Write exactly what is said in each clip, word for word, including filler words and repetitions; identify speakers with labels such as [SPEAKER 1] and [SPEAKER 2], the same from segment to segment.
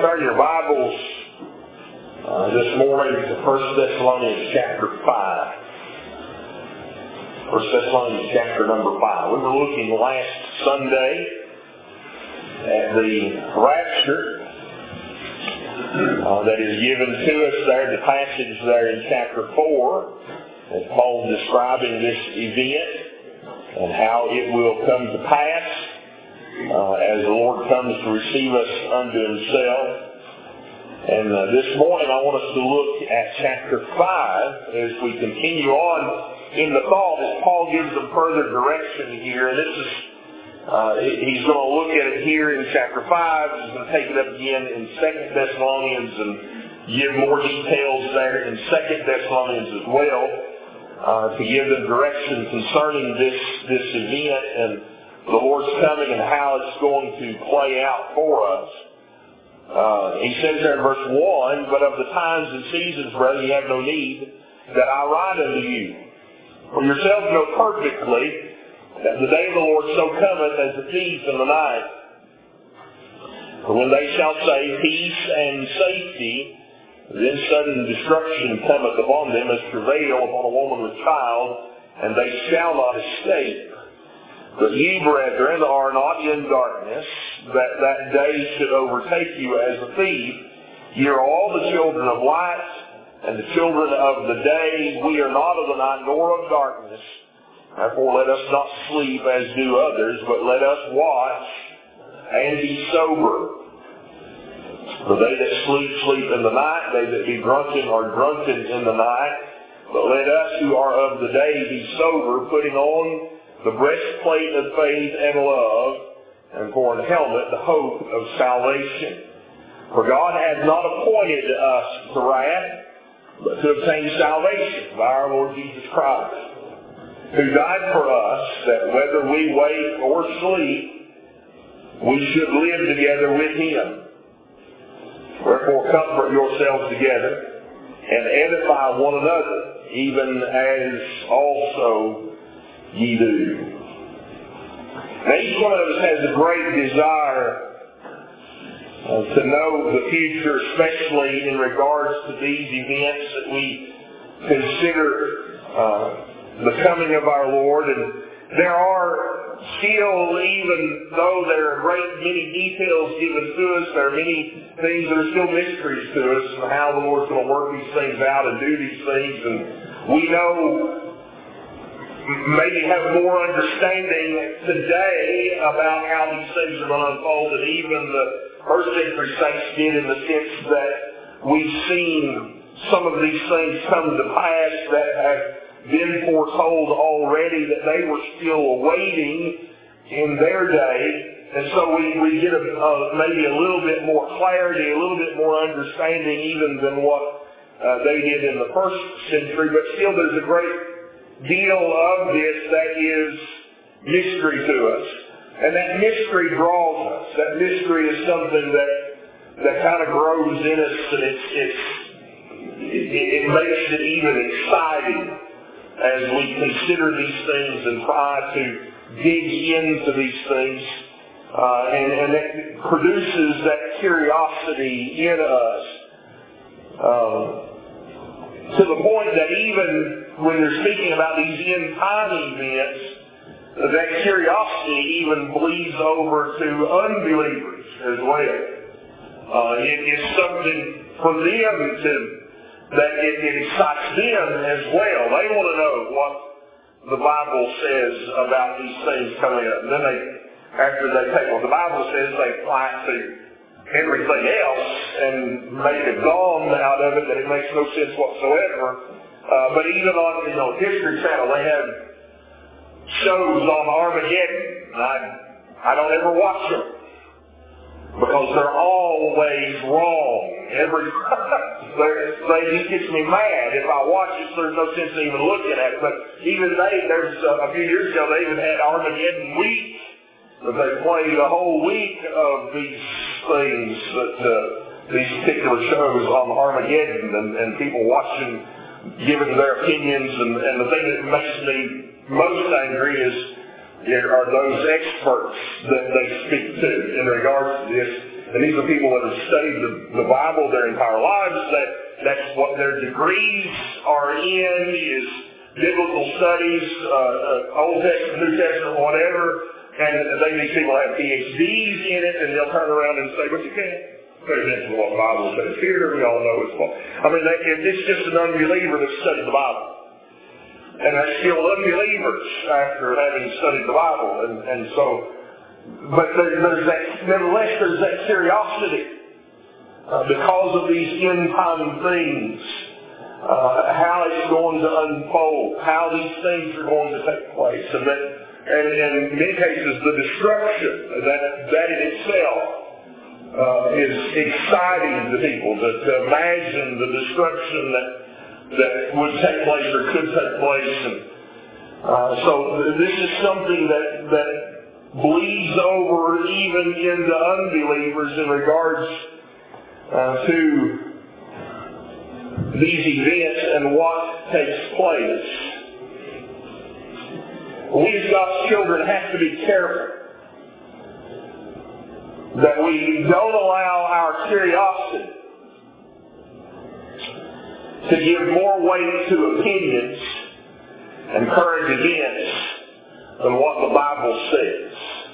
[SPEAKER 1] Turn your Bibles uh, this morning to First Thessalonians chapter five. First Thessalonians chapter number five. We were looking last Sunday at the rapture uh, that is given to us there, the passage there in chapter four, as Paul describing this event and how it will come to pass uh, as the Lord comes to receive us unto himself. And uh, this morning I want us to look at chapter five as we continue on in the thought as Paul gives them further direction here. And this is, uh, he's going to look at it here in chapter five. He's going to take it up again in Second Thessalonians and give more details there in Second Thessalonians as well, uh, to give them direction concerning this, this event and the Lord's coming and how it's going to play out for us. Uh, he says there in verse one, "But of the times and seasons, brethren, ye have no need that I write unto you. For yourselves know perfectly that the day of the Lord so cometh as a thief in the night. For when they shall say peace and safety, then sudden destruction cometh upon them as travail upon a woman with child, and they shall not escape. But ye, brethren, are not in darkness, that that day should overtake you as a thief. Ye are all the children of light, and the children of the day. We are not of the night nor of darkness. Therefore let us not sleep as do others, but let us watch and be sober. For they that sleep, sleep in the night. They that be drunken are drunken in the night. But let us who are of the day be sober, putting on the breastplate of faith and love, and for an helmet the hope of salvation. For God hath not appointed us to wrath, but to obtain salvation by our Lord Jesus Christ, who died for us, that whether we wake or sleep, we should live together with him. Wherefore comfort yourselves together, and edify one another, even as also ye do." Now each one of us has a great desire uh, to know the future, especially in regards to these events that we consider uh, the coming of our Lord. And there are still, even though there are great many details given to us, there are many things that are still mysteries to us and how the Lord's going to work these things out and do these things. And we know, maybe have more understanding today about how these things are going to unfold than even the first century saints did, in the sense that we've seen some of these things come to pass that have been foretold already, that they were still awaiting in their day. And so we, we get a, uh, maybe a little bit more clarity, a little bit more understanding even than what uh, they did in the first century. But still there's a great deal of this that is mystery to us. And that mystery draws us. That mystery is something that that kind of grows in us, and it's, it's, it, it makes it even exciting as we consider these things and try to dig into these things. Uh, and, and it produces that curiosity in us. Um, to the point that even when they're speaking about these end-time events, that curiosity even bleeds over to unbelievers as well. Uh, it is something for them to, that it, it excites them as well. They want to know what the Bible says about these things coming up. And then they, after they take what the Bible says, they apply it to everything else and make a gong out of it that it makes no sense whatsoever. Uh, but even on, you know, History Channel, they have shows on Armageddon. I, I don't ever watch them because they're always wrong. Every they just gets me mad if I watch it. So there's no sense in even looking at it. But even they, there's uh, a few years ago, they even had Armageddon Week. But they played a whole week of these things that uh, these particular shows on Armageddon, and, and people watching, giving their opinions. And, and the thing that makes me most angry is are those experts that they speak to in regards to this. And these are people that have studied the, the Bible their entire lives. That that's what their degrees are in, is biblical studies, uh, uh, Old Testament, New Testament, whatever. And they, these people have P H Ds in it, and they'll turn around and say, but you can't pay attention to what the Bible says here. We all know it's false. I mean, they, it's just an unbeliever that studied the Bible. And they're still unbelievers after having studied the Bible. And, and so, but there, there's that, nevertheless, there's that curiosity uh, because of these end-time things, uh, how it's going to unfold, how these things are going to take place. And that, and, and in many cases, the destruction, that, that in itself uh, is exciting to people, to, to imagine the destruction that that would take place or could take place. And uh, so this is something that, that bleeds over even into unbelievers in regards uh, to these events and what takes place. We as God's children have to be careful that we don't allow our curiosity to give more weight to opinions and current events than what the Bible says.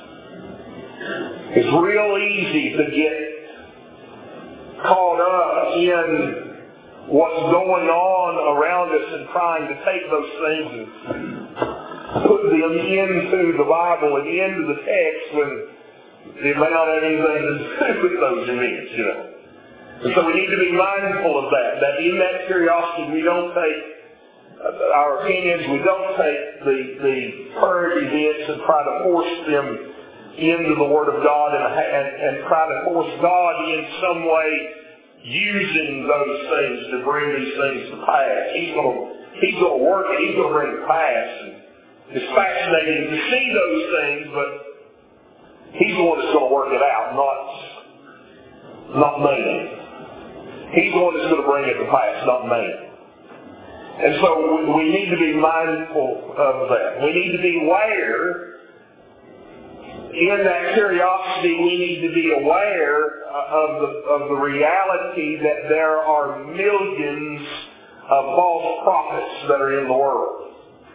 [SPEAKER 1] It's real easy to get caught up in what's going on around us and trying to take those things and put them into the Bible and into the text when they may not have anything to do with those events, you know. And so we need to be mindful of that, that in that curiosity we don't take our opinions, we don't take the, the current events and try to force them into the Word of God and, and, and try to force God in some way using those things to bring these things to pass. He's going to, he's going to work it, he's going to bring it to pass. And it's fascinating to see those things, but he's the one that's going to work it out, not, not me. He's the one that's going to bring it to pass, not me. And so we need to be mindful of that. We need to be aware, in that curiosity, we need to be aware of the, of the reality that there are millions of false prophets that are in the world.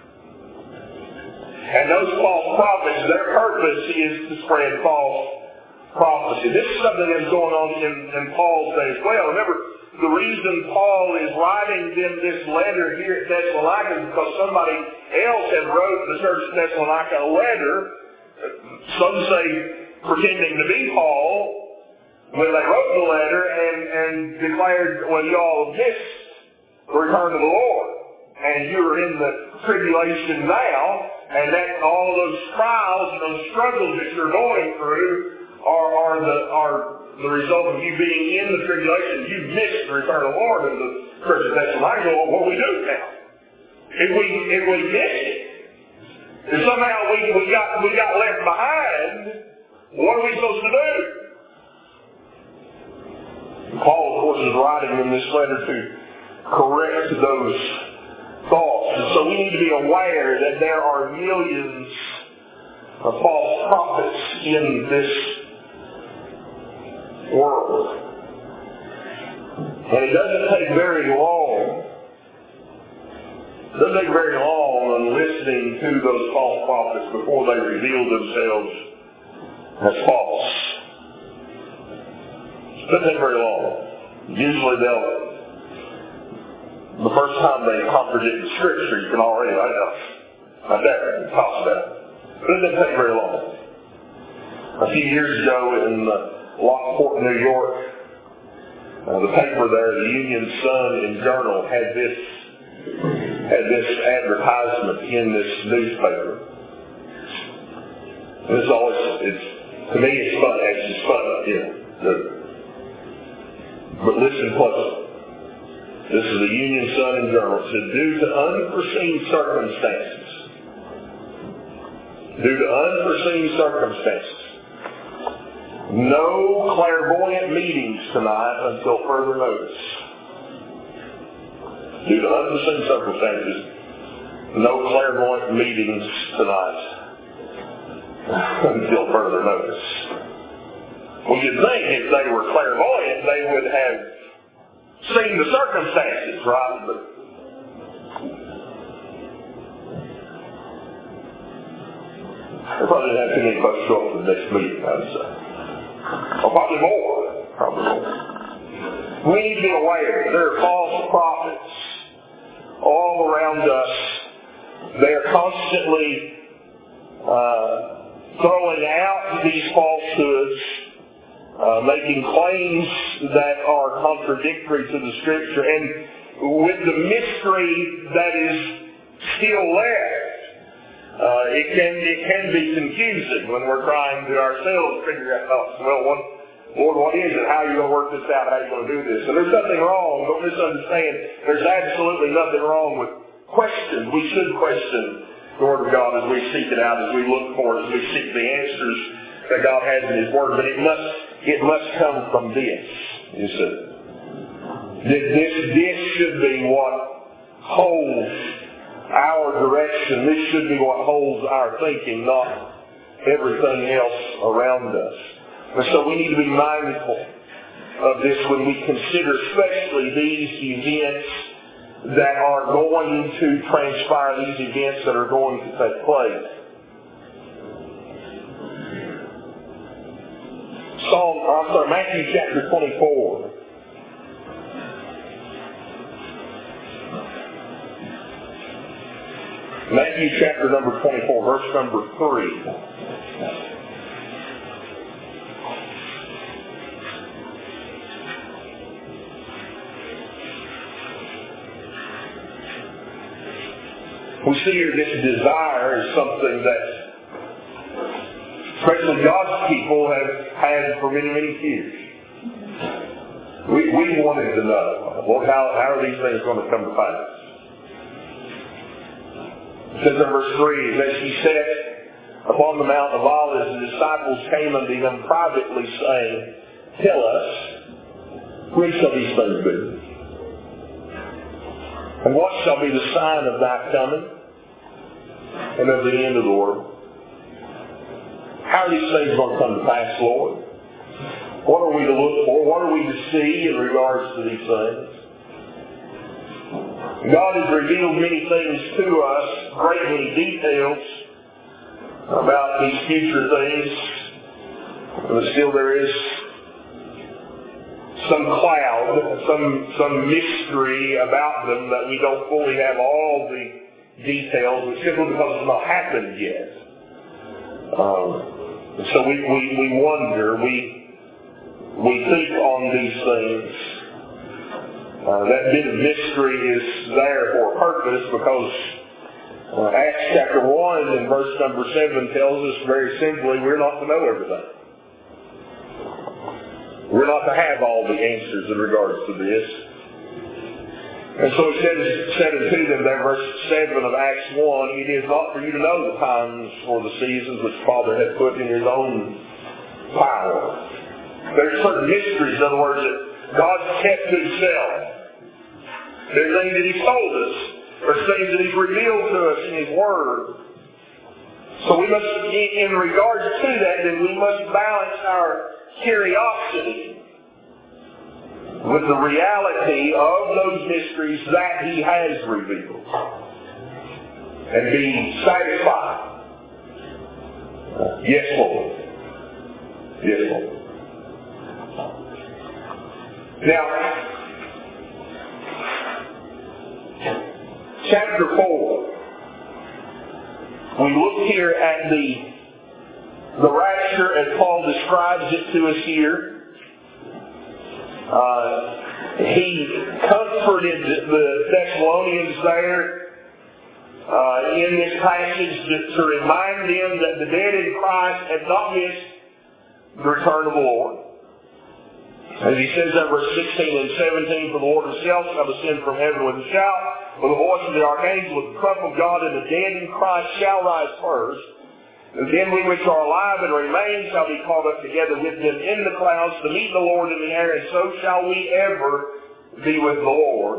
[SPEAKER 1] And those false prophets, their purpose is to spread false prophecy. This is something that's going on in, in Paul's day as well. Remember, the reason Paul is writing them this letter here at Thessalonica is because somebody else had wrote the church of Thessalonica a letter, some say pretending to be Paul, when they wrote the letter and, and declared, well, you all missed the return of the Lord, and you're in the tribulation now, and that all those trials and those struggles that you're going through are, are the are the result of you being in the tribulation. You missed the return of the Lord in the church of Thessalonica. Well, what do we do now? If we if we miss it, if somehow we, we got we got left behind, what are we supposed to do? Paul, of course, is writing in this letter to correct those thoughts. And so we need to be aware that there are millions of false prophets in this world. And it doesn't take very long, it doesn't take very long on listening to those false prophets before they reveal themselves as false. It doesn't take very long. Usually they'll, the first time they contradict the Scripture, you can already, I know, I definitely toss that. But it doesn't take very long. A few years ago in uh, Lockport, New York, uh, the paper there, the Union Sun and Journal, had this had this advertisement in this newspaper. And it's always, it's to me, it's fun. It's just fun, you know. The, but listen closely. This is the Union Sun and Journal. It said, due to unforeseen circumstances, due to unforeseen circumstances, no clairvoyant meetings tonight until further notice. Due to unforeseen circumstances, no clairvoyant meetings tonight until further notice. Well, you'd think if they were clairvoyant, they would have seen the circumstances, right? But they probably didn't have too many folks show up for the next meeting, I would say. Or probably more. Probably more. We need to be aware there are false prophets all around us. They are constantly uh, throwing out these falsehoods, uh, making claims that are contradictory to the Scripture, and with the mystery that is still left, uh, it can it can be confusing when we're trying to ourselves figure out, oh, well, what, Lord, what is it? How are you going to work this out? How are you going to do this? And there's nothing wrong. Don't misunderstand. There's absolutely nothing wrong with questions. We should question the Word of God as we seek it out, as we look for it, as we seek the answers that God has in His Word. But it must it must come from this, you see. This, this should be what holds our direction. This should be what holds our thinking, not everything else around us. And so we need to be mindful of this when we consider especially these events that are going to transpire, these events that are going to take place. Psalm, I'm sorry, Matthew chapter twenty-four. Matthew chapter number twenty-four, verse number three. We see here this desire is something that especially God's people have had for many, many years. We, we wanted to know, well, how, how are these things going to come to pass? It says in verse three, as he sat upon the Mount of Olives, the disciples came unto him privately, saying, Tell us, when shall these things be? And what shall be the sign of thy coming and of the end of the world? How are these things going to come to pass, Lord? What are we to look for? What are we to see in regards to these things? God has revealed many things to us, great many details about these future things, but still there is some cloud, some some mystery about them that we don't fully have all the details, but simply because it's not happened yet. Um, so we, we, we wonder, we we think on these things. Uh, that bit of mystery is there for a purpose because uh, Acts chapter one and verse number seven tells us very simply we're not to know everything. We're not to have all the answers in regards to this. And so it says, said unto them there, verse seven of Acts one, it is not for you to know the times or the seasons which the Father hath put in His own power. There's certain mysteries, in other words, that God's kept to Himself. There's things that He's told us. There's things that He's revealed to us in His Word. So we must, in regards to that, then we must balance our curiosity with the reality of those mysteries that He has revealed. And be satisfied. Yes, Lord. Yes, Lord. Now, chapter four, we look here at the, the rapture as Paul describes it to us here. Uh, he comforted the Thessalonians there uh, in this passage to, to remind them that the dead in Christ had not missed the return of the Lord. As he says in verse sixteen and seventeen, For the Lord Himself shall descend from heaven with a shout, with the voice of the archangel, with the trump of God, and the dead in Christ shall rise first. And then we which are alive and remain shall be caught up together with them in the clouds to meet the Lord in the air, and so shall we ever be with the Lord.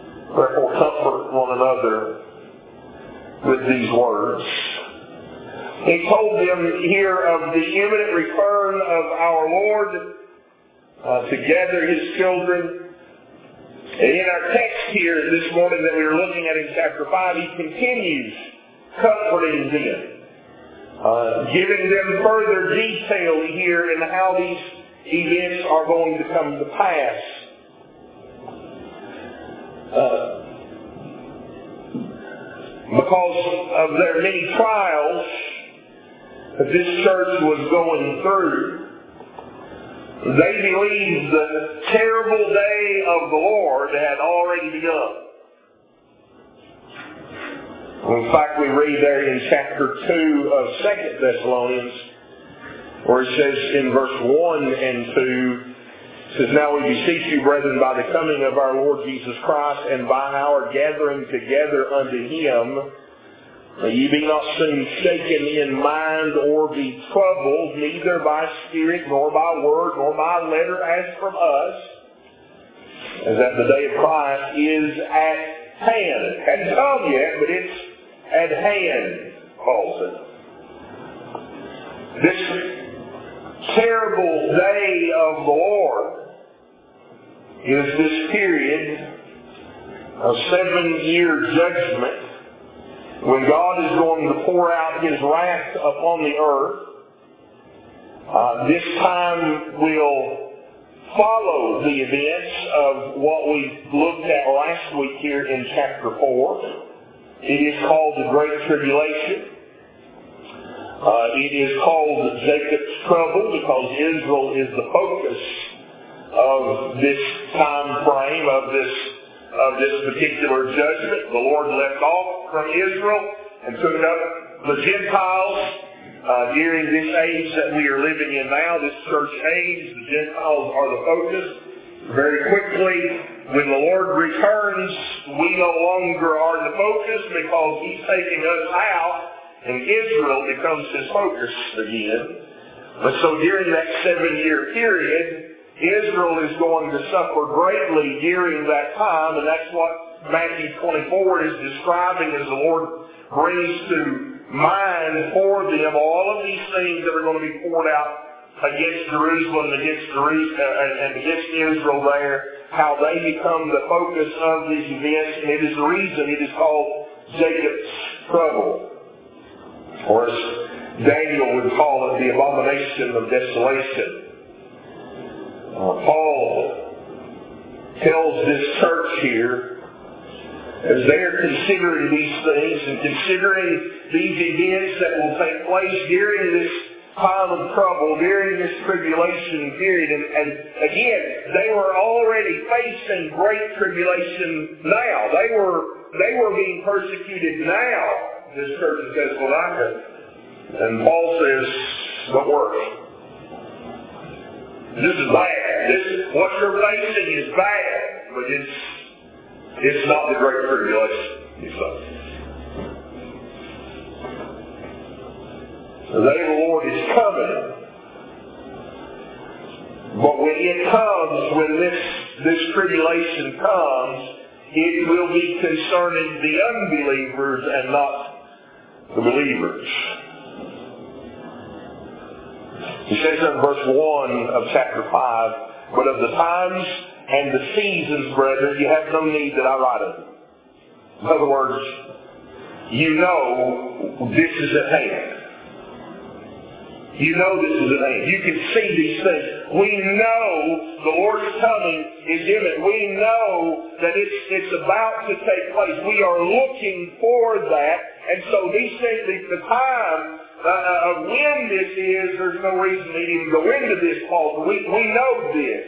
[SPEAKER 1] Therefore comfort one another with these words. He told them here of the imminent return of our Lord uh, to gather His children. And in our text here this morning that we are looking at in chapter five, He continues comforting them, uh, giving them further detail here in how these events are going to come to pass. Uh, because of their many trials that this church was going through, they believed the terrible day of the Lord had already begun. In fact, we read there in chapter two of Second Thessalonians, where it says in verse one and two, it says, "Now we beseech you, brethren, by the coming of our Lord Jesus Christ, and by our gathering together unto Him, that ye be not soon shaken in mind, or be troubled, neither by spirit, nor by word, nor by letter as from us, as that the day of Christ is at hand." It hadn't come yet, but it's at hand, Paul said. This terrible day of the Lord is this period of seven-year judgment when God is going to pour out His wrath upon the earth. Uh, this time will follow the events of what we looked at last week here in chapter four. It is called the Great Tribulation. Uh, it is called Jacob's trouble because Israel is the focus of this time frame, of this of this particular judgment. The Lord left off from Israel and took up the Gentiles uh, during this age that we are living in now, this church age. The Gentiles are the focus. Very quickly, when the Lord returns, we no longer are the focus because He's taking us out, and Israel becomes His focus again. But so during that seven-year period, Israel is going to suffer greatly during that time, and that's what Matthew twenty-four is describing as the Lord brings to mind for them all of these things that are going to be poured out against Jerusalem, against Jerusalem, and, and against Israel there, how they become the focus of these events, and it is the reason it is called Jacob's trouble, or as Daniel would call it, the abomination of desolation. Uh, Paul tells this church here, as they are considering these things and considering these events that will take place during this time of trouble, during this tribulation period, and, and again, they were already facing great tribulation now. They were they were being persecuted now, this church in Thessalonica. And Paul says, don't worry. This is bad. This is, what you're facing is bad, but it's it's not the Great Tribulation, he says. The day of the Lord is coming. But when it comes, when this, this tribulation comes, it will be concerning the unbelievers and not the believers. He says in verse one of chapter five, "But of the times and the seasons, brethren, you have no need that I write of them." In other words, you know this is at hand. You know this is at hand. You can see these things. We know the Lord's coming is imminent. We know that it's, it's about to take place. We are looking for that. And so these things, the time Uh, of when this is, there's no reason to even go into this, Paul. We, we know this.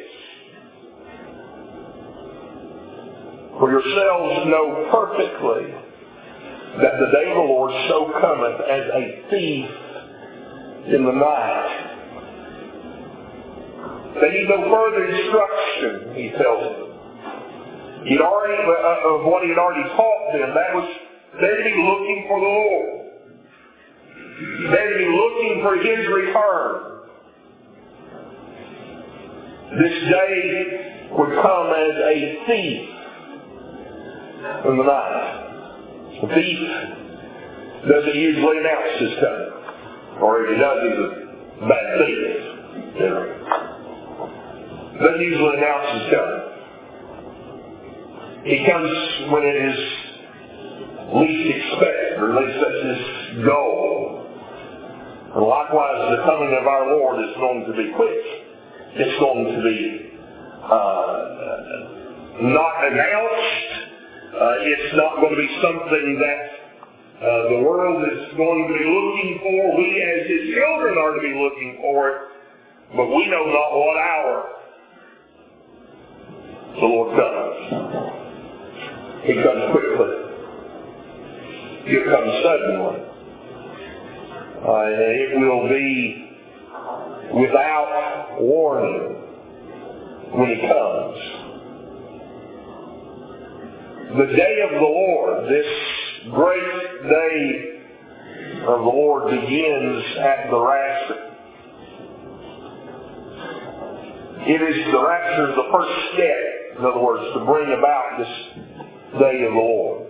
[SPEAKER 1] For yourselves know perfectly that the day of the Lord so cometh as a thief in the night. They need no further instruction, he tells them. He'd already, uh, of what he had already taught them, that was, they're to be looking for the Lord. They'd be looking for His return. This day would come as a thief in the night. A thief doesn't usually announce his coming. Or if he does, he's a bad thief. You know. Doesn't usually announce his coming. He comes when it is least expected, or at least that's his goal. And likewise, the coming of our Lord is going to be quick. It's going to be uh, not announced. Uh, it's not going to be something that uh, the world is going to be looking for. We as his children are to be looking for it, but we know not what hour the Lord comes. He comes quickly. He'll come suddenly. Uh, it will be without warning when he comes. The day of the Lord, this great day of the Lord, begins at the rapture. It is the rapture is the first step, in other words, to bring about this day of the Lord.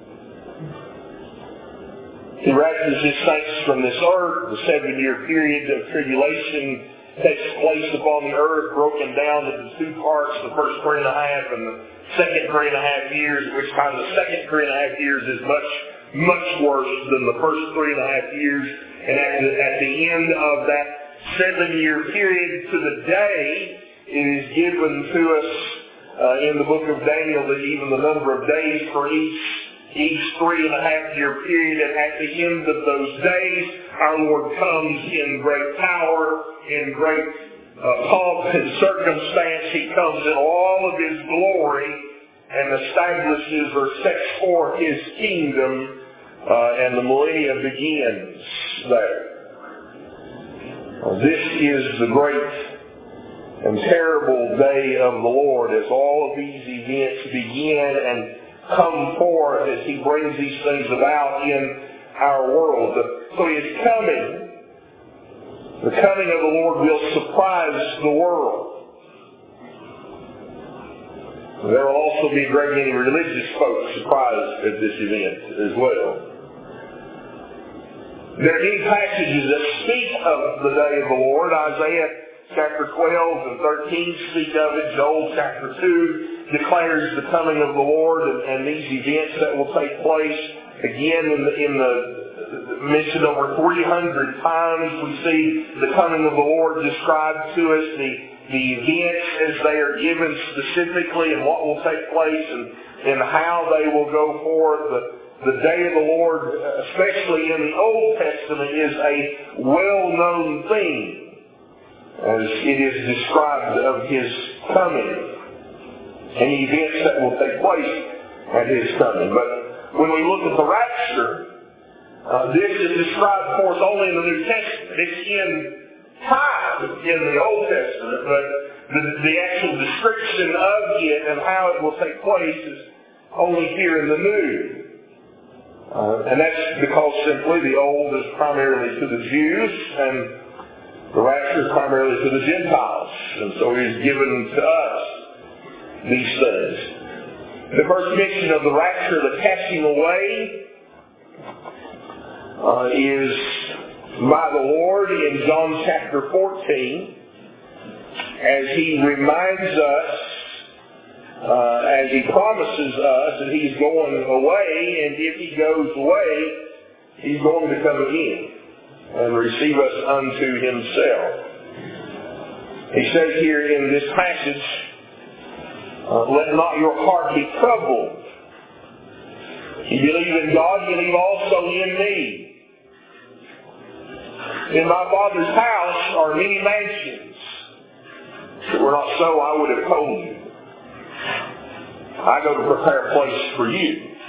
[SPEAKER 1] He raptures his saints from this earth. The seven-year period of tribulation takes place upon the earth, broken down into two parts, the first three and a half and the second three and a half years, at which time the second three and a half years is much, much worse than the first three and a half years. And at the, at the end of that seven-year period to the day, it is given to us uh, in the book of Daniel that even the number of days for each Each three and a half year period, and at the end of those days, our Lord comes in great power, in great uh, pomp and circumstance. He comes in all of His glory and establishes or sets forth His kingdom, uh, and the millennium begins there. Uh, this is the great and terrible day of the Lord as all of these events begin and come forth as He brings these things about in our world. So He is coming. The coming of the Lord will surprise the world. There will also be a great many religious folks surprised at this event as well. There are many passages that speak of the day of the Lord. Isaiah chapter twelve and thirteen speak of it. Joel chapter two declares the coming of the Lord and, and these events that will take place. Again, in the, in the mentioned over three hundred times, we see the coming of the Lord described to us, the, the events as they are given specifically and what will take place and, and how they will go forth. The, the day of the Lord, especially in the Old Testament, is a well-known theme as it is described of His coming and the events that will take place at His coming. But when we look at the rapture, uh, this is described for us only in the New Testament. It's in time in the Old Testament, but the, the actual description of it and how it will take place is only here in the New. Uh, and that's because simply the Old is primarily to the Jews and the rapture is primarily to the Gentiles. And so He's given to us these things. The first mention of the rapture, the catching away, uh, is by the Lord in John chapter fourteen, as He reminds us, uh, as He promises us that He's going away, and if He goes away, He's going to come again and receive us unto Himself. He says here in this passage, Uh, let not your heart be troubled. You believe in God, you believe also in me. In my Father's house are many mansions. If it were not so, I would have told you. I go to prepare a place for you.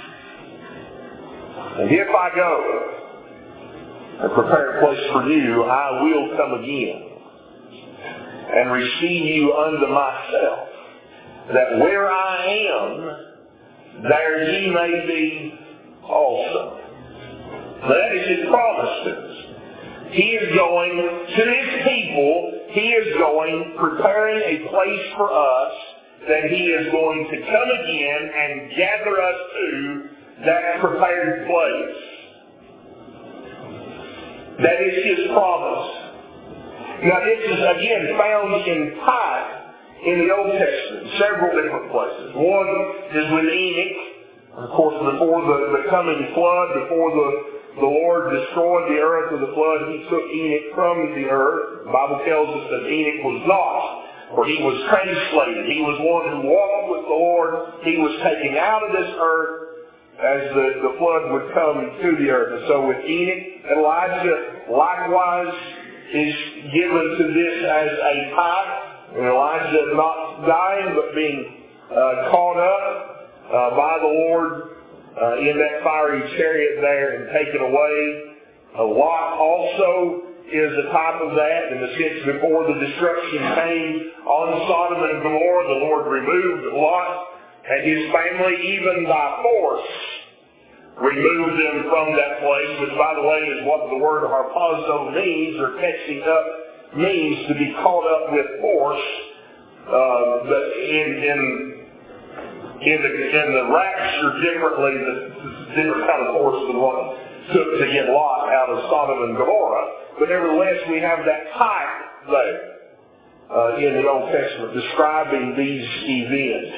[SPEAKER 1] And if I go and prepare a place for you, I will come again and receive you unto myself, that where I am, there ye may be also. That is His promise to us. He is going to His people, He is going, preparing a place for us, that He is going to come again and gather us to that prepared place. That is His promise. Now this is again found in type in the Old Testament, several different places. One is with Enoch. Of course, before the, the coming flood, before the, the Lord destroyed the earth with the flood, He took Enoch from the earth. The Bible tells us that Enoch was not, for he was translated. He was one who walked with the Lord. He was taken out of this earth as the, the flood would come to the earth. And so with Enoch, Elijah likewise is given to this as a type. And Elijah not dying, but being uh, caught up uh, by the Lord uh, in that fiery chariot there and taken away. Uh, Lot also is a type of that, in the sense before the destruction came on Sodom and Gomorrah, the Lord removed Lot and his family, even by force, removed them from that place, which, by the way, is what the word harpazo means, or catching up means, to be caught up with force. Uh, but in in in the in the rapture, differently, the different kind of force than what it took to get Lot out of Sodom and Gomorrah. But nevertheless, we have that type there uh, in the Old Testament describing these events.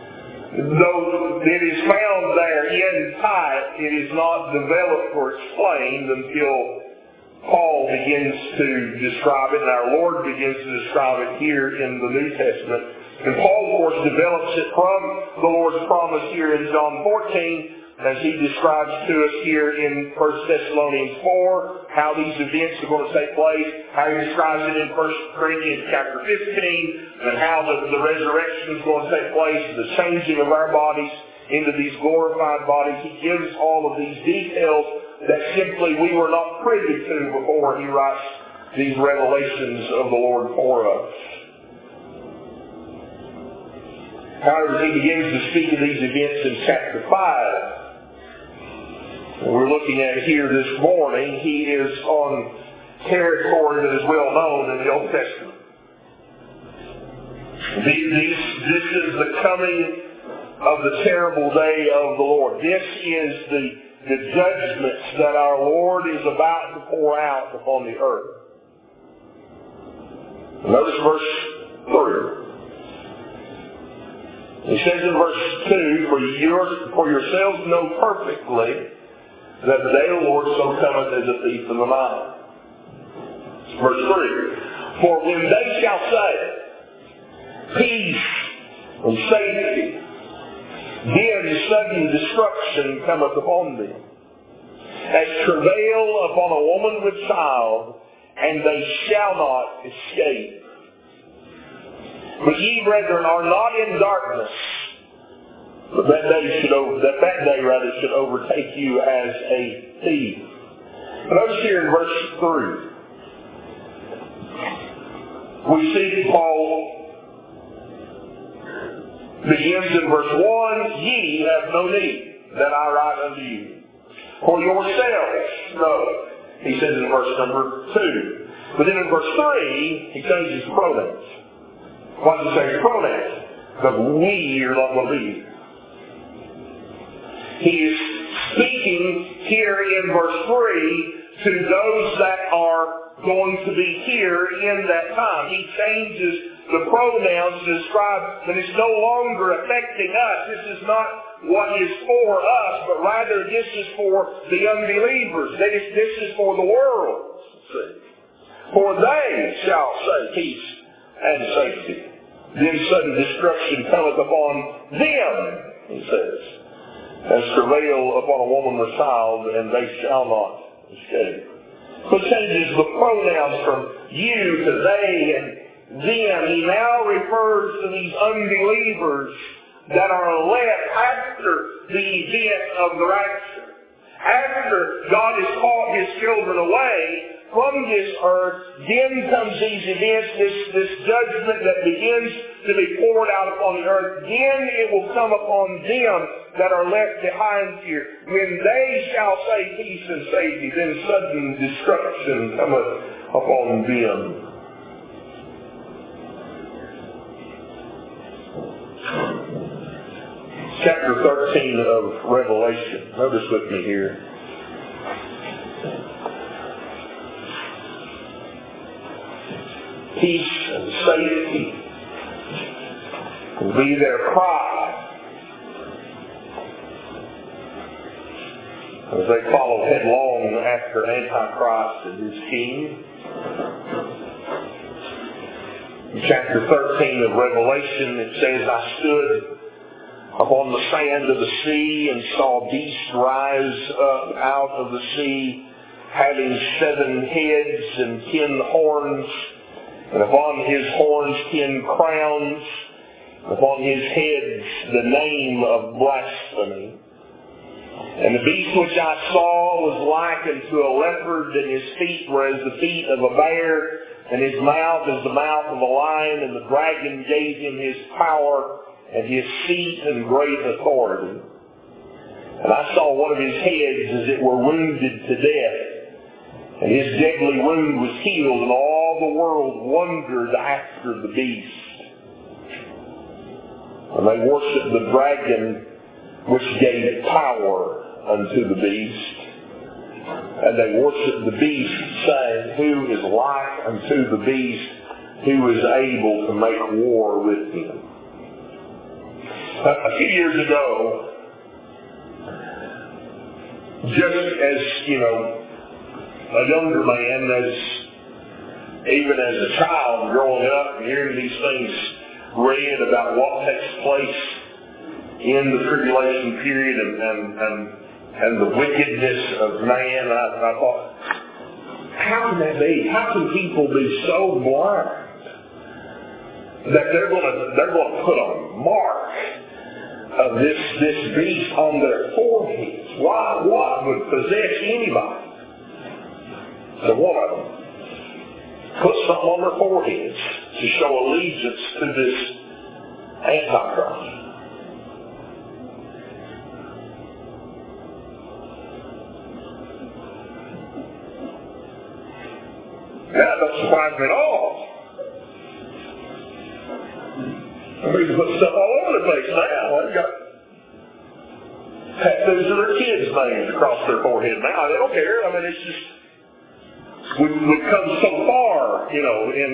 [SPEAKER 1] Though it is found there in type, it is not developed or explained until Paul begins to describe it, and our Lord begins to describe it here in the New Testament. And Paul, of course, develops it from the Lord's promise here in John fourteen, as he describes to us here in First Thessalonians four, how these events are going to take place, how he describes it in First Corinthians chapter fifteen, and how the, the resurrection is going to take place, the changing of our bodies into these glorified bodies. He gives all of these details that simply we were not privy to before he writes these revelations of the Lord for us. However, he begins to speak of these events in chapter five. We're looking at it here this morning. He is on territory that is well known in the Old Testament. These, this is the coming of the terrible day of the Lord. This is the, the judgments that our Lord is about to pour out upon the earth. Notice verse three. He says in verse two, For, your, for yourselves know perfectly that the day of the Lord so cometh as a thief in the night. Verse three. For when they shall say, Peace and safety, then sudden destruction cometh upon them, as travail upon a woman with child, and they shall not escape. But ye, brethren, are not in darkness, but that day should over, that that day rather should overtake you as a thief. Notice here in verse three, we see Paul begins in verse one, Ye have no need that I write unto you. For yourselves know, he says in verse number two. But then in verse three, he changes pronouns. Why does he say pronouns? Because we are not going to be. He is speaking here in verse three to those that are going to be here in that time. He changes the pronouns to describe that it's no longer affecting us. This is not what is for us, but rather this is for the unbelievers. This, this is for the world. See? For they shall say peace and safety. Then sudden destruction cometh upon them, he says, as travail upon a woman with child, and they shall not escape. So it changes the pronouns from you to they and them. He now refers to these unbelievers that are left after the event of the rapture. After God has called His children away from this earth, then comes these events, this, this judgment that begins to be poured out upon the earth. Then it will come upon them that are left behind here. When they shall say peace and safety, then sudden destruction cometh upon them. Chapter thirteen of Revelation. Notice with me here. peace and safety will be their cry as they follow headlong after Antichrist and his king. In chapter thirteen of Revelation, it says, I stood upon the sand of the sea and saw beasts rise up out of the sea, having seven heads and ten horns, and upon his horns ten crowns, and upon his heads the name of blasphemy. And the beast which I saw was likened to a leopard, and his feet were as the feet of a bear, and his mouth as the mouth of a lion, and the dragon gave him his power and his seat and great authority. And I saw one of his heads as it were wounded to death, and his deadly wound was healed, and all the world wondered after the beast. And they worshipped the dragon which gave power unto the beast. And they worshipped the beast, saying, Who is like unto the beast, who is able to make war with him? A few years ago, just as, you know, a younger man, as even as a child growing up and hearing these things read about what takes place in the tribulation period and, and, and and the wickedness of man, I, I thought, how can that be? How can people be so blind that they're going to they're going to put a mark of this this beast on their foreheads? Why? What would possess anybody to want to put something on their foreheads to show allegiance to this Antichrist? That doesn't surprise me at all. I mean, to put stuff all over the place now. They've got tattoos of their kids' names across their forehead now. They don't care. I mean, it's just, we, we've come so far, you know, in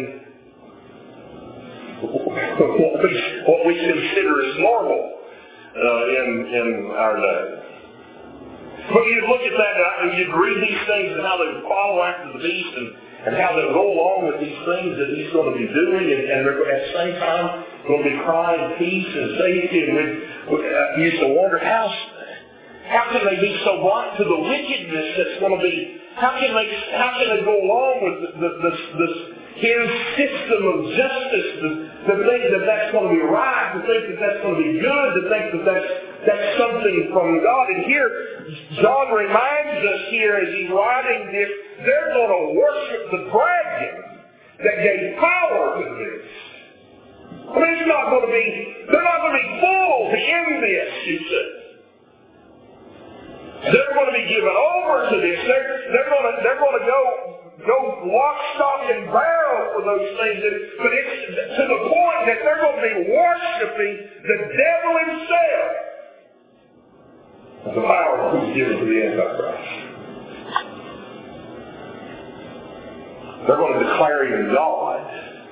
[SPEAKER 1] what we, what we consider as normal uh, in, in our day. But you look at that, and you'd read these things and how they follow after the beast, and and how they'll go along with these things that he's going to be doing, and, and they're at the same time going to be crying peace and safety. And we, we uh, used to wonder, how, how can they be so blind to the wickedness that's going to be, how can they, how can they go along with the, the, this, this, his system of justice, to, to think that that's going to be right, to think that that's going to be good, to think that that's, that's something from God. And here, John reminds us here as he's writing this, they're going to worship the dragon that gave power to this. I mean, it's not going to be, they're not going to be fools in this, you see. They're going to be given over to this. They're, they're going to, they're going to go, go lock, stock, and barrel for those things. But it's to the point that they're going to be worshiping the devil himself. The power was given to the Antichrist. They're going to declare him God.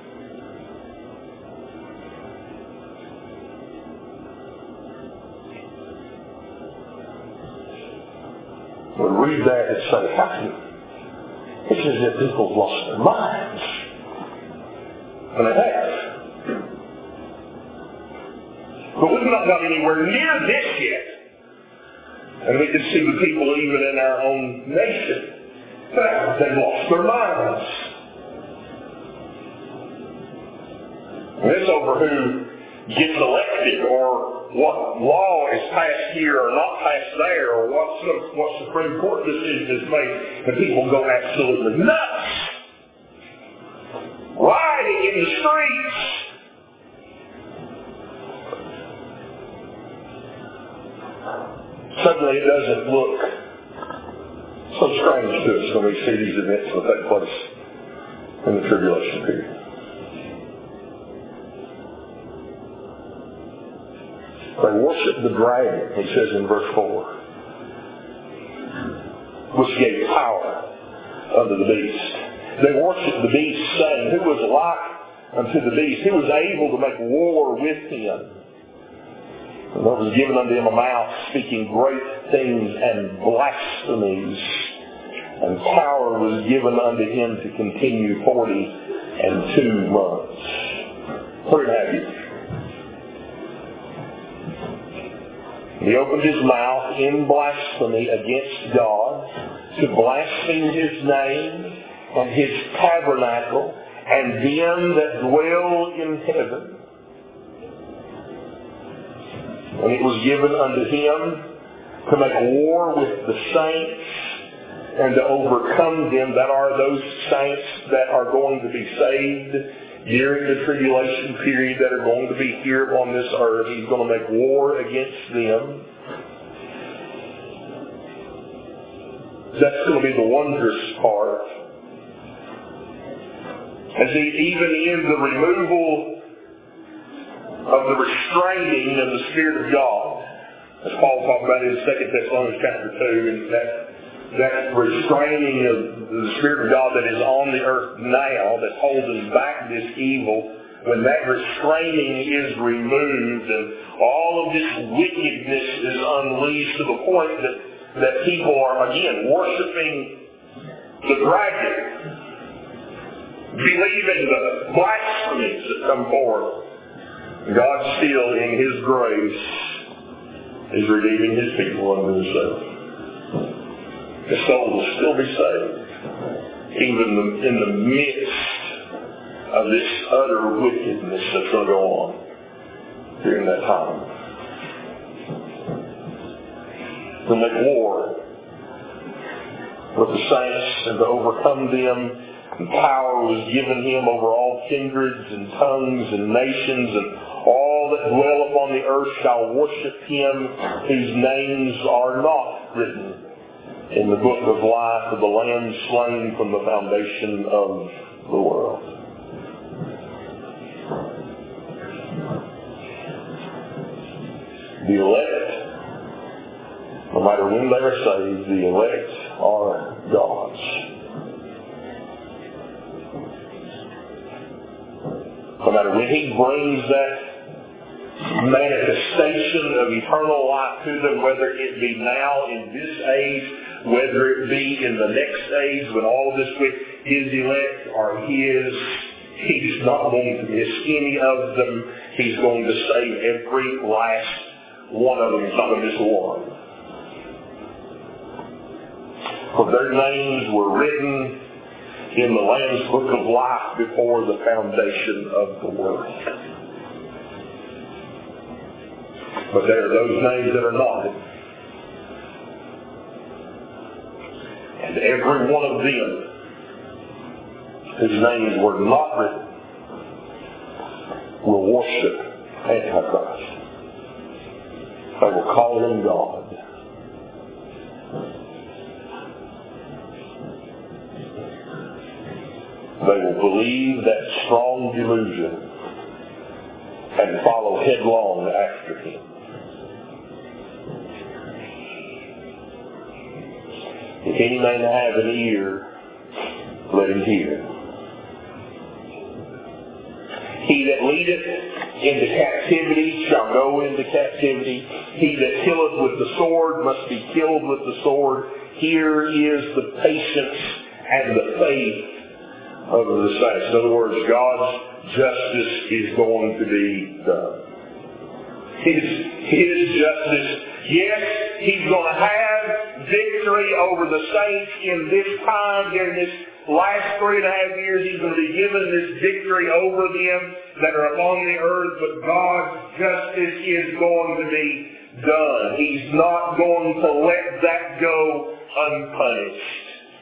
[SPEAKER 1] We read that and say, how can it's as if people have lost their minds. And they have. But we've not got anywhere near this yet. And we can see the people even in our own nation. They've lost their minds. And it's over who gets elected, or what law is passed here or not passed there, or what, some, what Supreme Court decision is made. And people go absolutely nuts. Rioting in the streets. Suddenly it doesn't look so strange to us when we see these events that take place in the tribulation period. They worship the dragon, he says in verse four, which gave power unto the beast. They worshiped the beast, saying, who was like unto the beast? Who was able to make war with him? And there was given unto him a mouth speaking great things and blasphemies. And power was given unto him to continue forty and two months. Three and a half years. He opened his mouth in blasphemy against God, to blaspheme his name and his tabernacle and them that dwell in heaven. And it was given unto him to make war with the saints and to overcome them. That are those saints that are going to be saved during the tribulation period, that are going to be here on this earth. He's going to make war against them. That's going to be the wondrous part. As he, even in the removal of the restraining of the Spirit of God, as Paul talked about in Second Thessalonians chapter two, and that that restraining of the Spirit of God that is on the earth now, that's holding back this evil, when that restraining is removed and all of this wickedness is unleashed to the point that, that people are, again, worshiping the dragon, believing the blasphemies that come forth, God still, in His grace, is redeeming His people unto Himself. The soul will still be saved, even in the midst of this utter wickedness that's going to go on during that time. To make war with the saints and to overcome them, and power was given him over all kindreds and tongues and nations, and all that dwell upon the earth shall worship him whose names are not written in the book of life of the Lamb slain from the foundation of the world. The elect, no matter when they are saved, the elect are God's. No matter when He brings that manifestation of eternal life to them, whether it be now in this age, whether it be in the next age when all of this with His elect are His, He's not going to miss any of them. He's going to save every last one of them. He's not going to miss one. For their names were written in the Lamb's book of life before the foundation of the world. But there are those names that are not. And every one of them whose names were not written will worship Antichrist. They will call him God. They will believe that strong delusion and follow headlong after him. If any man have an ear, let him hear. He that leadeth into captivity shall go into captivity. He that killeth with the sword must be killed with the sword. Here is the patience and the faith of the saints. In other words, God's justice is going to be done. His, his justice, yes, He's going to have victory over the saints in this time, during this last three and a half years. He's going to be given this victory over them that are upon the earth, but God's justice is going to be done. He's not going to let that go unpunished.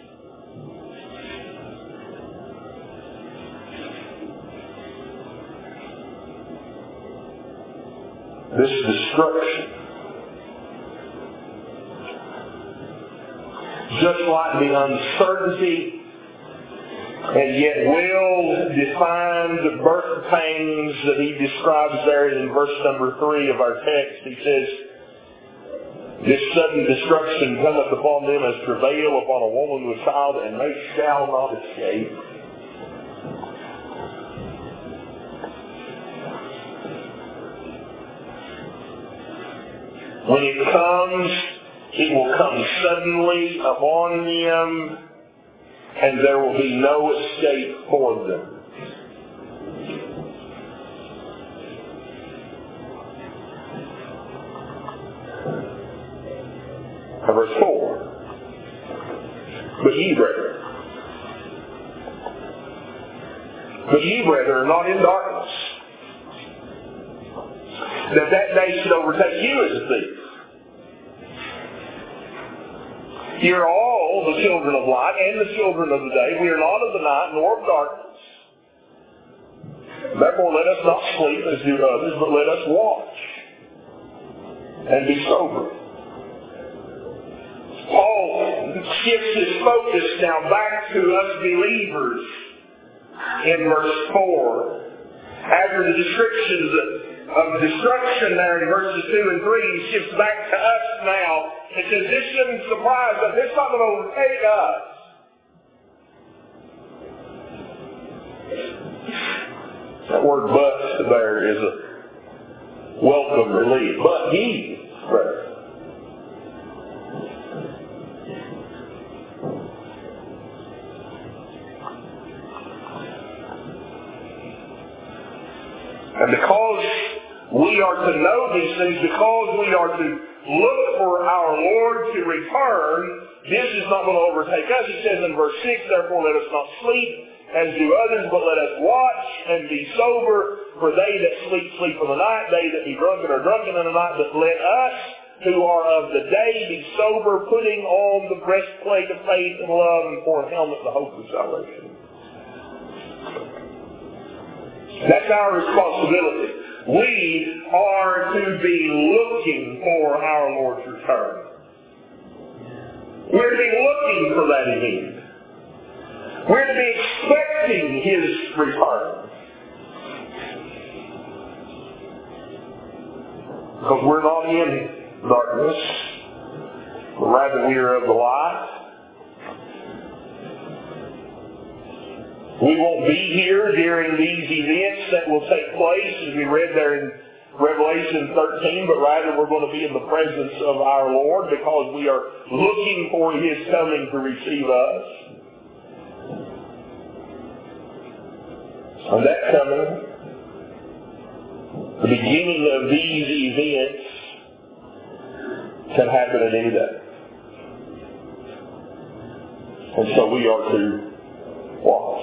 [SPEAKER 1] This destruction, just like the uncertainty and yet well-defined birth pangs that he describes there in verse number three of our text, he says, This sudden destruction cometh upon them as travail upon a woman with child, and they shall not escape. When it comes, it will come suddenly upon them, and there will be no escape for them. Verse four. But ye, brethren, but ye, brethren, are not in darkness, that that day should overtake you as a thief. Ye are all the children of light and the children of the day. We are not of the night nor of darkness. Therefore let us not sleep as do others, but let us watch and be sober. Paul shifts his focus now back to us believers in verse four. After the descriptions of, of destruction there in verses two and three, he shifts back to us now. It says this shouldn't surprise us. It's not going to overtake us. That word "but" there is a welcome relief. But ye, brethren. And because we are to know these things, because we are to look for our Lord to return, this is not going to overtake us. It says in verse six, therefore let us not sleep as do others, but let us watch and be sober. For they that sleep, sleep in the night. They that be drunken are drunken in the night. But let us who are of the day be sober, putting on the breastplate of faith and love, and for a helmet the hope of salvation. That's our responsibility. We are to be looking for our Lord's return. We're to be looking for that event. We're to be expecting His return. Because we're not in darkness, but rather we are of the light. We won't be here during these events that will take place, as we read there in Revelation thirteen, but rather we're going to be in the presence of our Lord because we are looking for His coming to receive us. And that coming, the beginning of these events, can happen at any day. And so we are to watch.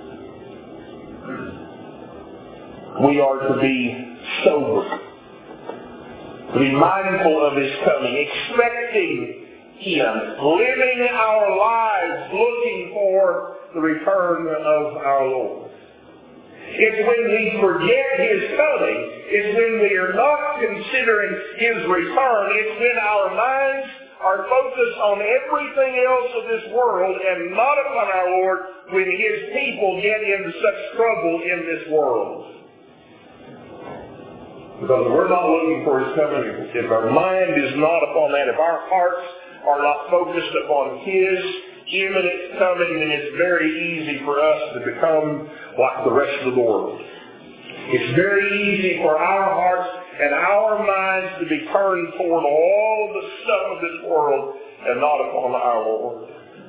[SPEAKER 1] We are to be sober, to be mindful of His coming, expecting Him, living our lives looking for the return of our Lord. It's when we forget His coming, it's when we are not considering His return, it's when our minds are focused on everything else of this world and not upon our Lord, when His people get into such trouble in this world. Because if we're not looking for His coming, if our mind is not upon that, if our hearts are not focused upon His imminent coming, then it's very easy for us to become like the rest of the world. It's very easy for our hearts and our minds to be turned toward all the stuff of this world and not upon our Lord.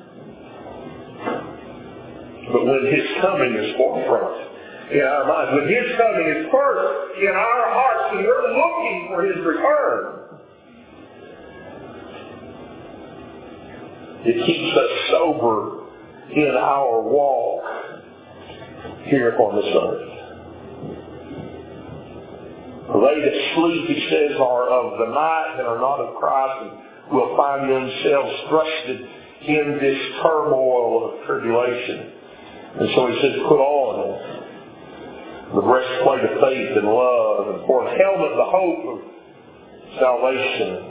[SPEAKER 1] But when His coming is forefront in our minds, when His coming is first in our hearts and we're looking for His return, it keeps us sober in our walk here upon this earth. For they that sleep, He says, are of the night and are not of Christ, and will find themselves thrusted in this turmoil of tribulation. And so He says, put on the breastplate of faith and love, and for a helmet the hope of salvation.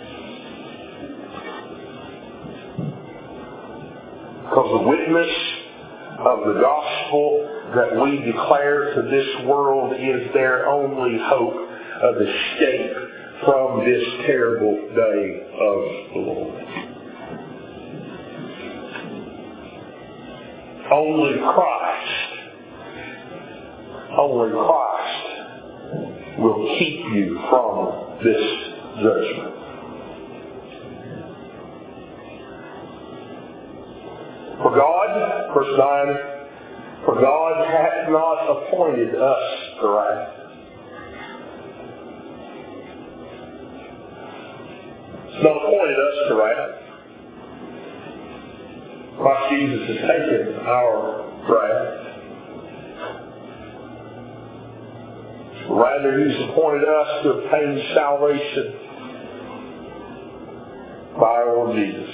[SPEAKER 1] Because the witness of the gospel that we declare to this world is their only hope of escape from this terrible day of the Lord. Only Christ, only Christ will keep you from this judgment. For God, verse nine, for God hath not appointed us to wrath. It's not appointed us to wrath. Christ Jesus has taken our wrath. Rather, He's appointed us to obtain salvation by our Lord Jesus.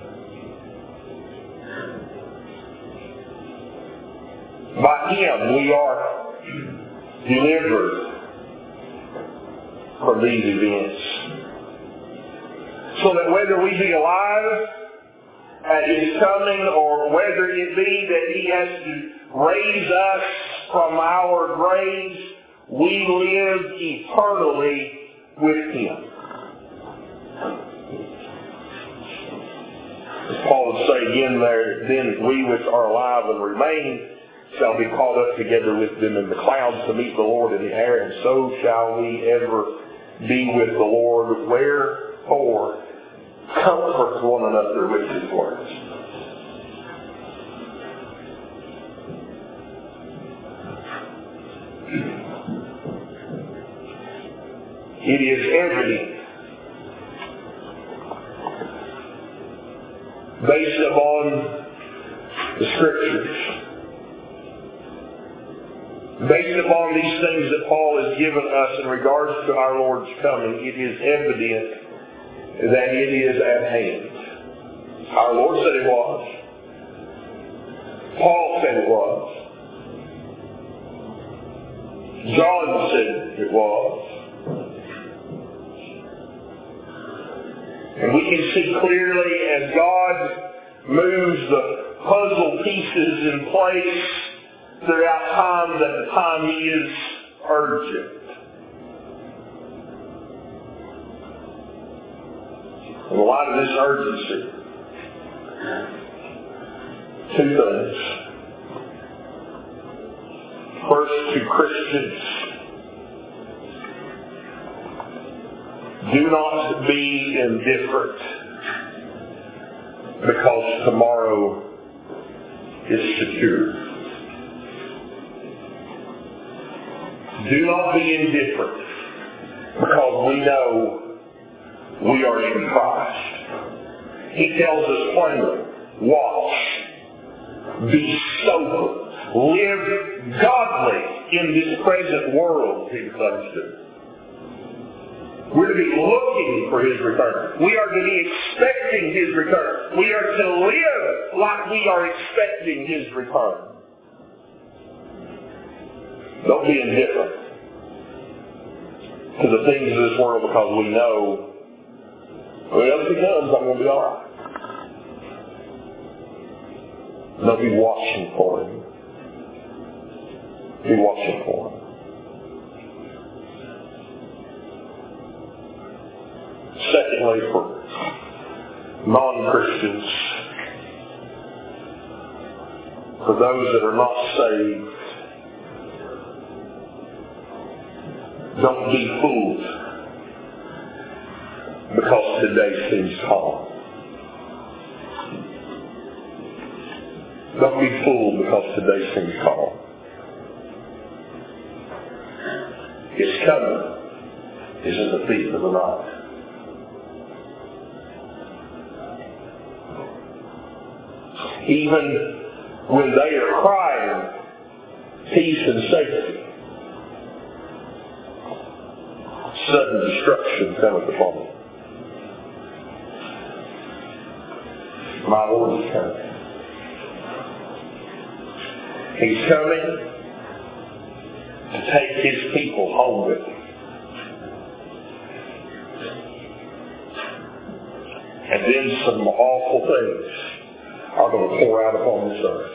[SPEAKER 1] By Him we are delivered from these events. So that whether we be alive at His coming, or whether it be that He has to raise us from our graves, we live eternally with Him. As Paul would say again there, then we which are alive and remain shall be caught up together with them in the clouds to meet the Lord in the air, and so shall we ever be with the Lord. Wherefore, comfort one another with His words. It is evident, based upon the Scriptures, based upon these things that Paul has given us in regards to our Lord's coming, it is evident that it is at hand. Our Lord said it was. Paul said it was. John said it was. And we can see clearly as God moves the puzzle pieces in place throughout time that the time is urgent. In light of this urgency, two things. First, to Christians, do not be indifferent because tomorrow is secure. Do not be indifferent because we know we are in Christ. He tells us plainly, watch, be sober, live godly in this present world, he declares to. We're to be looking for His return. We are to be expecting His return. We are to live like we are expecting His return. Don't be indifferent to the things of this world because we know, well, if He comes, I'm going to be all right. No, be watching for Him. Be watching for Him. Secondly, for non-Christians, for those that are not saved, don't be fooled because today seems calm. Don't be fooled because today seems calm. It's coming. It's in the thief of the night. Even when they are crying peace and safety, sudden destruction cometh upon them. My Lord is coming. He's coming to take His people home with Him. And then some awful things are going to pour out upon this earth.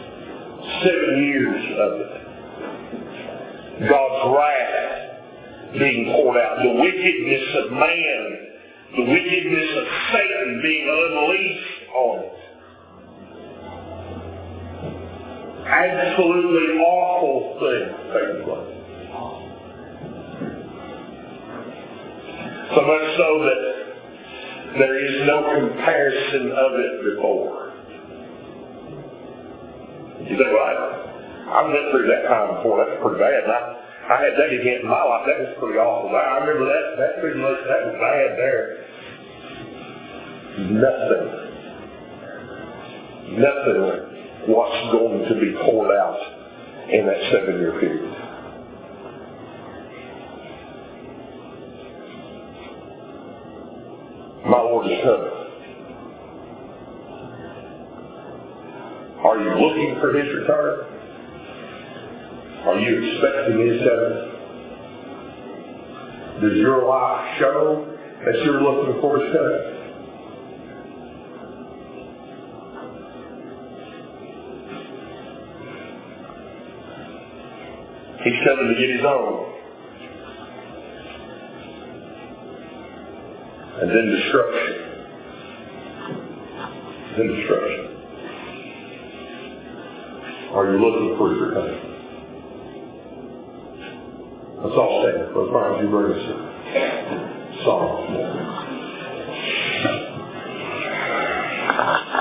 [SPEAKER 1] Seven years of it. God's wrath being poured out. The wickedness of man, the wickedness of Satan being unleashed on it. Absolutely awful things taking place. So much so that there is no comparison of it before. You say, well, I, I went through that time before. That's pretty bad. And I, I had that event in my life. That was pretty awful. I remember that. That pretty much, that was bad there. Nothing. Nothing what's going to be poured out in that seven-year period. My Lord is coming. Are you looking for His return? Are you expecting His coming? Does your life show that you're looking for His coming? He's coming to get His own. And then destruction. Then destruction. Are you looking for His return? Let's all stand. Let's find you bring us a song.